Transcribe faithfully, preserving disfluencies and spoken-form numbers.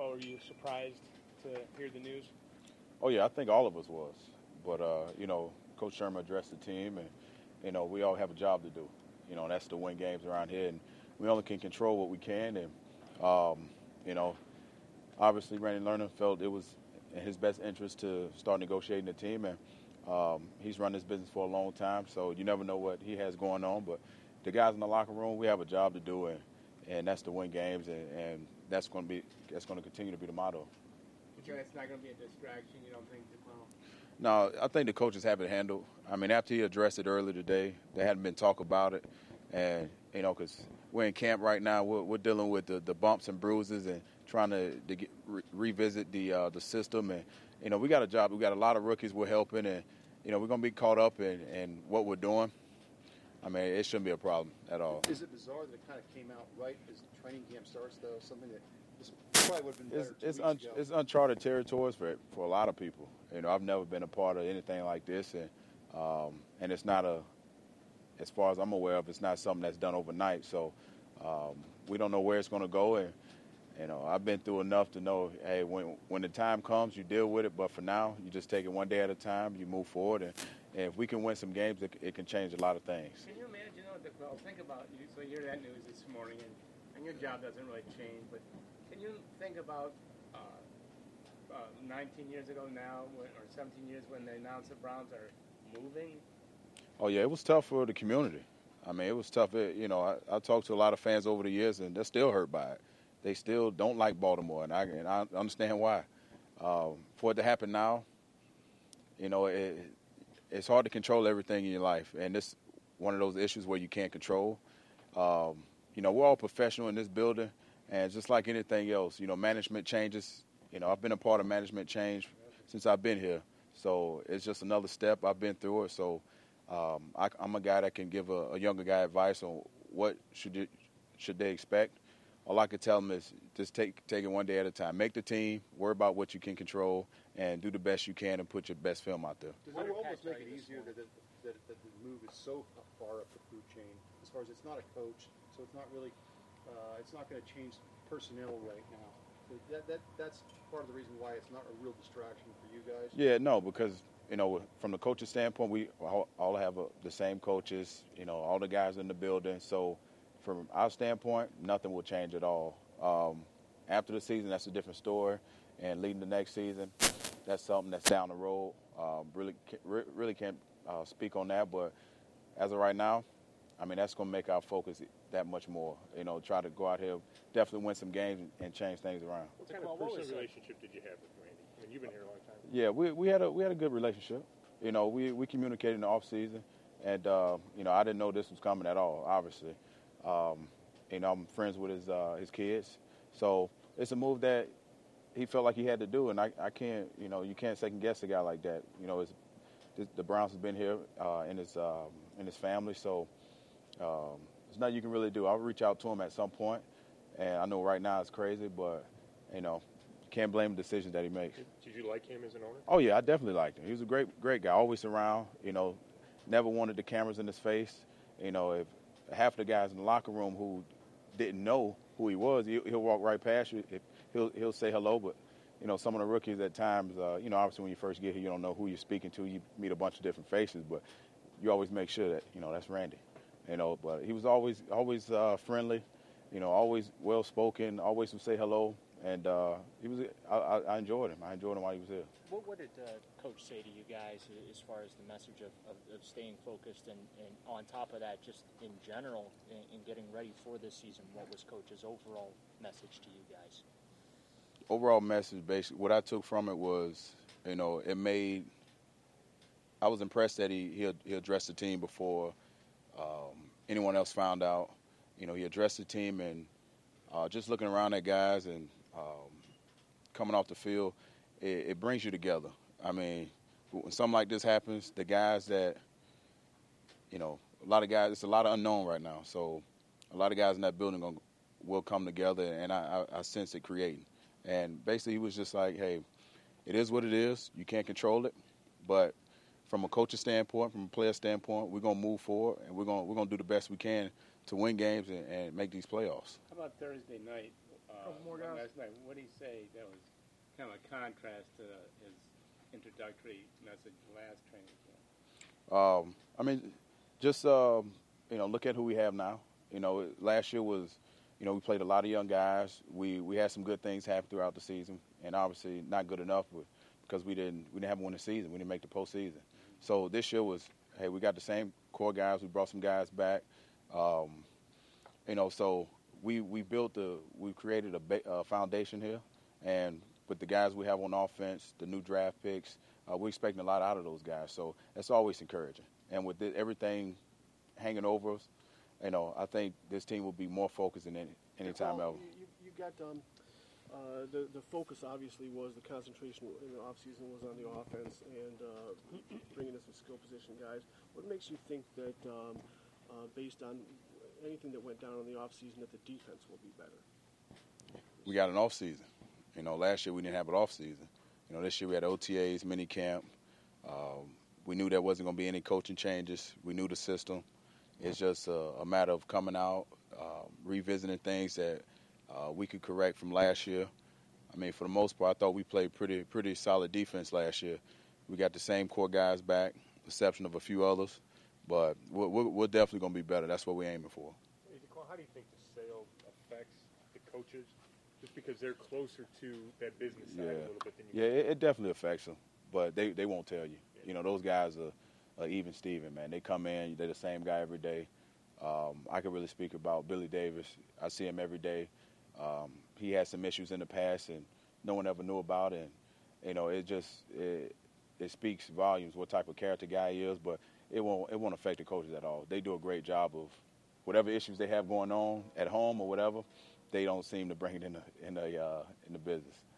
ago. Were you surprised to hear the news? Oh, yeah, I think all of us was. But, uh, you know, Coach Sherman addressed the team, and, you know, we all have a job to do. You know, and that's to win games around here. And we only can control what we can. And, um, you know, obviously Randy Lerner felt it was in his best interest to start negotiating the team. And um, he's run this business for a long time, so you never know what he has going on. But the guys in the locker room, we have a job to do, and, and that's to win games. And, and that's going to be that's going to continue to be the motto. But it's not going to be a distraction, you don't think, to Clown? No, I think the coaches have it handled. I mean, after he addressed it earlier today, there hadn't been talk about it. And, you know, because we're in camp right now, we're, we're dealing with the, the bumps and bruises and trying to, to get, re- revisit the uh, the system. And, you know, we got a job. We got a lot of rookies we're helping. And, you know, we're going to be caught up in, in what we're doing. I mean, it shouldn't be a problem at all. Is it bizarre that it kind of came out right as training camp starts, though? Something that this probably would have been better It's, two it's, weeks un, ago. it's uncharted territories for for a lot of people. You know, I've never been a part of anything like this, and um, and it's not a, as far as I'm aware of, it's not something that's done overnight. So um, we don't know where it's going to go, and you know, I've been through enough to know, hey, when when the time comes, you deal with it. But for now, you just take it one day at a time. You move forward, and, and if we can win some games, it, it can change a lot of things. Can you imagine, what the, well, think about, you, so you hear that news this morning, and, and your job doesn't really change, but can you think about uh, uh, nineteen years ago now, when, or seventeen years when they announced the Browns are moving? Oh, yeah, it was tough for the community. I mean, it was tough. It, you know, I, I talked to a lot of fans over the years, and they're still hurt by it. They still don't like Baltimore, and I, and I understand why. Um, for it to happen now, you know, it, it's hard to control everything in your life, and this one of those issues where you can't control. Um, you know, we're all professional in this building, and just like anything else, you know, management changes. You know, I've been a part of management change since I've been here, so it's just another step. I've been through it, so um, I, I'm a guy that can give a, a younger guy advice on what should you, should they expect. All I could tell them is just take take it one day at a time. Make the team, worry about what you can control, and do the best you can and put your best film out there. Does it almost make it easier that, it, that, that the move is so far up the food chain, as far as it's not a coach, so it's not really, uh, it's not going to change personnel right now. So that, that that's part of the reason why it's not a real distraction for you guys. Yeah, no, because you know, from the coach's standpoint, we all, all have a, the same coaches. You know, all the guys in the building. So, from our standpoint, nothing will change at all. Um, after the season, that's a different story, and leading the next season, that's something that's down the road. Um, really, really can't uh, speak on that, but as of right now, I mean, that's going to make our focus that much more. You know, try to go out here, definitely win some games and change things around. What kind of personal relationship did you have with Randy? I mean, you've been here a long time. Yeah, we we had a we had a good relationship. You know, we we communicated in the off season, and uh, you know, I didn't know this was coming at all. Obviously, um, you know, I'm friends with his uh, his kids, so it's a move that he felt like he had to do, and I, I can't, you know, you can't second guess a guy like that. You know, it's, the Browns have been here uh, in his um, in his family, so um, there's nothing you can really do. I'll reach out to him at some point, and I know right now it's crazy, but you know, can't blame the decisions that he makes. Did, did you like him as an owner? Oh yeah, I definitely liked him. He was a great great guy, always around. You know, never wanted the cameras in his face. You know, if half the guys in the locker room who didn't know who he was, he, he'll walk right past you. If, he'll he'll say hello, but you know, some of the rookies at times, uh, you know, obviously when you first get here, you don't know who you're speaking to. You meet a bunch of different faces, but you always make sure that, you know, that's Randy. You know, but he was always always uh, friendly, you know, always well spoken, always would say hello, and uh, he was. I, I, I enjoyed him. I enjoyed him while he was here. What, what did uh, Coach say to you guys as far as the message of, of, of staying focused and, and on top of that, just in general, in, in getting ready for this season? What was Coach's overall message to you guys? Overall message, basically, what I took from it was, you know, it made. I was impressed that he he, he addressed the team before um, anyone else found out. You know, he addressed the team and uh, just looking around at guys and um, coming off the field, it, it brings you together. I mean, when something like this happens, the guys that, you know, a lot of guys, it's a lot of unknown right now. So a lot of guys in that building gonna, will come together, and I, I, I sense it creating. And basically, he was just like, hey, it is what it is. You can't control it. But from a coach's standpoint, from a player standpoint, we're going to move forward, and we're going we're going to do the best we can to win games and, and make these playoffs. How about Thursday night? Uh, Couple more one guys. last night. What did he say that was kind of a contrast to his introductory message last training camp? Um, I mean, just um, you know, look at who we have now. You know, last year was, you know, we played a lot of young guys. We we had some good things happen throughout the season, and obviously not good enough with, because we didn't we didn't have a winning season. We didn't make the postseason. So this year was, hey, we got the same core guys. We brought some guys back. Um, you know, so we we built the we created a ba- uh, foundation here, and with the guys we have on offense, the new draft picks, uh, we're expecting a lot out of those guys. So that's always encouraging. And with the, everything hanging over us, you know, I think this team will be more focused than any any time well, ever. You, you got um, uh, the the focus obviously was the concentration in the offseason was on the offense and uh, bringing in some skill position guys. What makes you think that um, uh, based on anything that went down in the offseason that the defense will be better? We got an off season. You know, last year we didn't have an off season. You know, this year we had O T As, mini camp. Um, we knew there wasn't going to be any coaching changes. We knew the system. It's just a, a matter of coming out, uh, revisiting things that uh, we could correct from last year. I mean, for the most part, I thought we played pretty pretty solid defense last year. We got the same core guys back, exception of a few others. But we're, we're, we're definitely going to be better. That's what we're aiming for. Hey, DeQuan, how do you think the sale affects the coaches? Just because they're closer to that business side Yeah. a little bit than you. Yeah, it, it definitely affects them, but they, they won't tell you. You know, those guys are, are even Steven, man. They come in, they're the same guy every day. Um, I can really speak about Billy Davis. I see him every day. Um, he had some issues in the past, and no one ever knew about it. And, you know, it just it, it speaks volumes what type of character guy he is, but it won't it won't affect the coaches at all. They do a great job of whatever issues they have going on at home or whatever. They don't seem to bring it in the in the uh, in the business.